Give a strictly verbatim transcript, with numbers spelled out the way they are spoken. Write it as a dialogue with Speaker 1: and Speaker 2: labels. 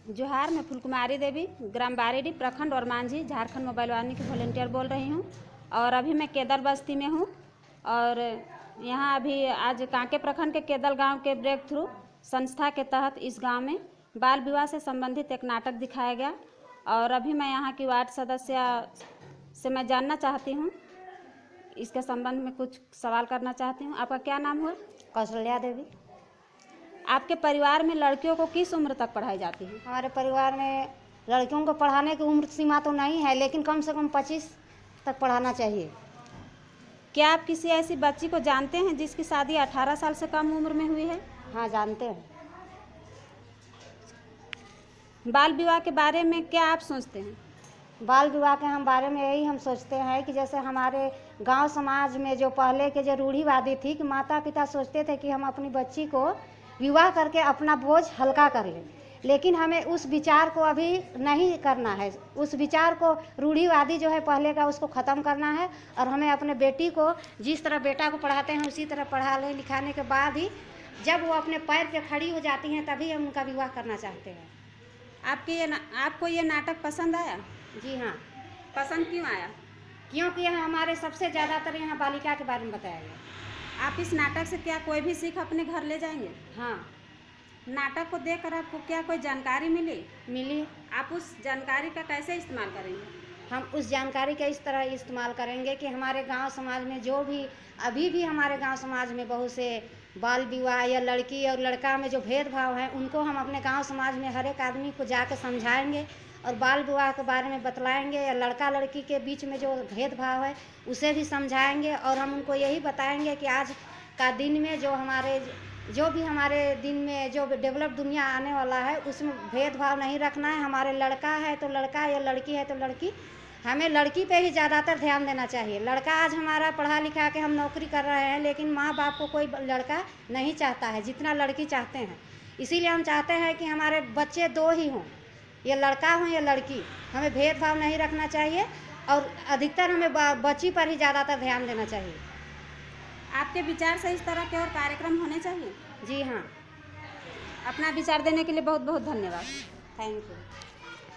Speaker 1: जोहार, मैं फूलकुमारी देवी, ग्राम बारीडी, प्रखंड और मांझी, झारखंड मोबाइल वाहिनी की वॉलंटियर बोल रही हूँ। और अभी मैं केदर बस्ती में हूँ और यहाँ अभी आज कांके प्रखंड के केदल गांव के ब्रेक थ्रू संस्था के तहत इस गांव में बाल विवाह से संबंधित एक नाटक दिखाया गया। और अभी मैं यहाँ की वार्ड सदस्य से मैं जानना चाहती हूँ, इसके संबंध में कुछ सवाल करना चाहती हूँ। आपका क्या नाम हुआ?
Speaker 2: कौशल्या देवी।
Speaker 1: आपके परिवार में लड़कियों को किस उम्र तक पढ़ाई जाती है?
Speaker 2: हमारे परिवार में लड़कियों को पढ़ाने की उम्र सीमा तो नहीं है, लेकिन कम से कम पच्चीस तक पढ़ाना चाहिए।
Speaker 1: क्या आप किसी ऐसी बच्ची को जानते हैं जिसकी शादी अठारह साल से कम उम्र में हुई है?
Speaker 2: हाँ, जानते हैं।
Speaker 1: बाल विवाह के बारे में क्या आप सोचते हैं?
Speaker 2: बाल विवाह के हम बारे में यही हम सोचते हैं कि जैसे हमारे गांव समाज में जो पहले के जो रूढ़िवादी थी कि माता पिता सोचते थे कि हम अपनी बच्ची को विवाह करके अपना बोझ हल्का कर लें, लेकिन हमें उस विचार को अभी नहीं करना है। उस विचार को रूढ़िवादी जो है पहले का, उसको ख़त्म करना है। और हमें अपने बेटी को जिस तरह बेटा को पढ़ाते हैं उसी तरह पढ़ा ले लिखाने के बाद ही जब वो अपने पैर पे खड़ी हो जाती हैं तभी हम उनका विवाह करना चाहते हैं।
Speaker 1: आपके ये ना, आपको ये नाटक पसंद आया?
Speaker 2: जी हाँ।
Speaker 1: पसंद क्यों आया?
Speaker 2: क्योंकि यहाँ हमारे सबसे ज़्यादातर यहाँ बालिका के बारे में बताया गया।
Speaker 1: आप इस नाटक से क्या कोई भी सीख अपने घर ले जाएंगे?
Speaker 2: हाँ,
Speaker 1: नाटक को देखकर आपको क्या कोई जानकारी मिली?
Speaker 2: मिली।
Speaker 1: आप उस जानकारी का कैसे इस्तेमाल करेंगे?
Speaker 2: हम उस जानकारी का इस तरह इस्तेमाल करेंगे कि हमारे गांव समाज में जो भी अभी भी हमारे गांव समाज में बहुत से बाल विवाह या लड़की और लड़का में जो भेदभाव है उनको हम अपने गांव समाज में हर एक आदमी को जाकर समझाएंगे और बाल विवाह के बारे में बतलाएंगे। या लड़का लड़की के बीच में जो भेदभाव है उसे भी समझाएंगे। और हम उनको यही बताएंगे कि आज का दिन में जो हमारे जो भी हमारे दिन में जो डेवलप दुनिया आने वाला है उसमें भेदभाव नहीं रखना है। हमारे लड़का है तो लड़का या लड़की है तो लड़की, हमें लड़की पे ही ज़्यादातर ध्यान देना चाहिए। लड़का आज हमारा पढ़ा लिखा के हम नौकरी कर रहे हैं, लेकिन माँ बाप को कोई लड़का नहीं चाहता है जितना लड़की चाहते हैं। इसीलिए हम चाहते हैं कि हमारे बच्चे दो ही हों, या लड़का हो या लड़की। हमें भेदभाव नहीं रखना चाहिए और अधिकतर हमें बच्ची पर ही ज़्यादातर ध्यान देना चाहिए।
Speaker 1: आपके विचार से इस तरह के और कार्यक्रम होने चाहिए?
Speaker 2: जी हाँ।
Speaker 1: अपना विचार देने के लिए बहुत बहुत धन्यवाद।
Speaker 2: Thank you.